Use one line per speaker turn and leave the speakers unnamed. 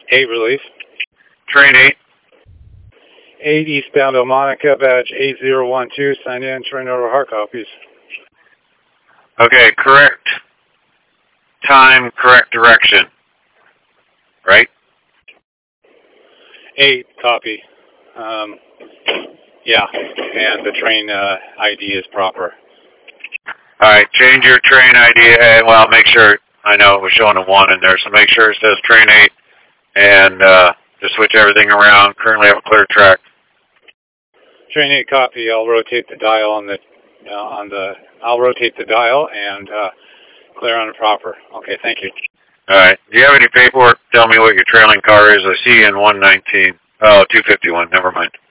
8 relief.
Train 8.
8 eastbound Elmonica, badge 8012, sign in, train over hard copies.
Okay, correct time, correct direction. Right?
8, copy. Yeah, and the train ID is proper.
Alright, change your train ID, and well, make sure, I know it was showing a 1 in there, so make sure it says train 8, and just switch everything around. Currently have a clear track.
Train 8, copy. I'll rotate the dial I'll rotate the dial and clear on the proper. Okay, thank you.
Alright, do you have any paperwork? Tell me what your trailing car is. I see you in 119. Oh, 251, never mind.